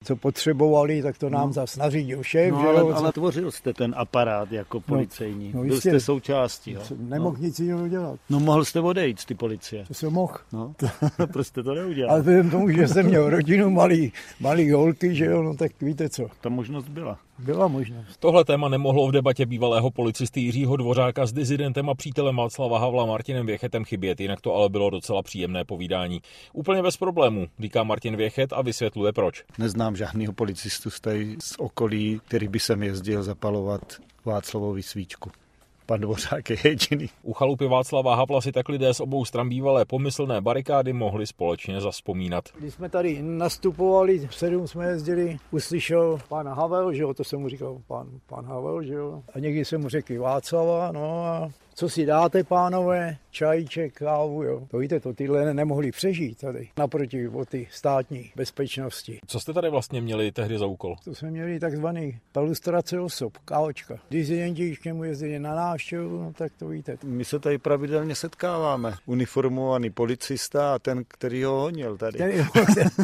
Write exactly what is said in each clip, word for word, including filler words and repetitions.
co potřebovali, tak to nám no. zas nařídil šéf. No, že ale, jo, ale tvořil jste ten aparát jako policejní. No, no, Byl jste součástí. Jo? Nemohl no. nic jiného dělat. No mohl jste odejít z ty policie. To jsem mohl. No, proč jste to neudělal? Ale vzhledem tomu, že jsem měl rodinu, malý, malý holky, že jo, no tak víte co. Ta možnost byla. Byla možnost. Tohle téma nemohlo v debatě bývalého policisty Jiřího Dvořáka s dizidentem a přítelem Václava Havla Martinem Věchetem chybět, jinak to ale bylo docela příjemné povídání. Úplně bez problémů, říká Martin Věchet a vysvětluje proč. Neznám žádného policistu z, z okolí, který by sem jezdil zapalovat Václavovi svíčku. Pan Dvořák je jediný. U chalupy Václava Havla si tak lidé z obou stran bývalé pomyslné barikády mohli společně zavzpomínat. Když jsme tady nastupovali, v sedm jsme jezdili, uslyšel pan Havel, že jo, to jsem mu říkal pan, pan Havel, že jo. A někdy jsem mu řekl Václava, no a co si dáte, pánové, čajíček, kávu, jo. To víte, to tyhle nemohli přežít tady, naproti o ty státní bezpečnosti. Co jste tady vlastně měli tehdy za úkol? To jsme měli takzvaný pelustrace osob, káočka. Dizidenti k němu jezdili na návštěvu, no, tak to víte. My se tady pravidelně setkáváme. Uniformovaný policista a ten, který ho honil tady. Který ho,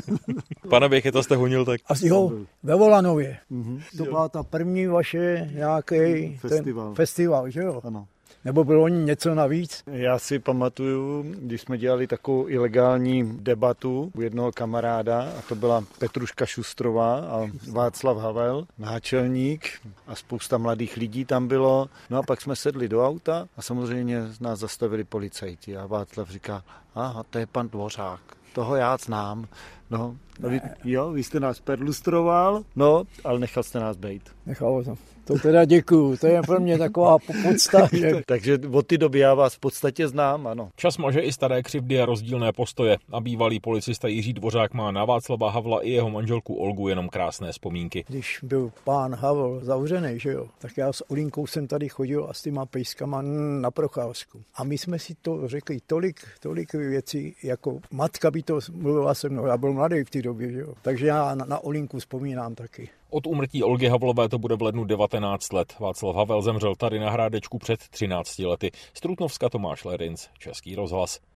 Pana Věcheta jste honil tak? Asi ho ve Volanově. Mm-hmm. To byla ta první vaše nějaký festival. Ten festival, že jo? Ano. Nebo bylo oni něco navíc? Já si pamatuju, když jsme dělali takovou ilegální debatu u jednoho kamaráda, a to byla Petruška Šustrová a Václav Havel, náčelník a spousta mladých lidí tam bylo. No a pak jsme sedli do auta a samozřejmě nás zastavili policajti a Václav říká, aha, to je pan Dvořák, toho já znám. No, vy, jo, vy jste nás perlustroval, no, ale nechal jste nás bejt. Nechal jsem. To teda děkuju, to je pro mě taková podsta. Že... Takže od té doby já vás v podstatě znám, ano. Čas maže i staré křivdy a rozdílné postoje. A bývalý policista Jiří Dvořák má na Václava Havla i jeho manželku Olgu jenom krásné vzpomínky. Když byl pán Havel zavřený, že jo, tak já s Olinkou jsem tady chodil a s těma pejskama na procházku. A my jsme si to řekli tolik, tolik věcí, jako matka by to mluvila se mnou, já byl mladý v té době, že jo. Takže já na, na Olinku vzpomínám taky. Od úmrtí Olgy Havlové to bude v lednu devatenáct let. Václav Havel zemřel tady na Hrádečku před třinácti lety. Z Trutnovska Tomáš Ledinc, Český rozhlas.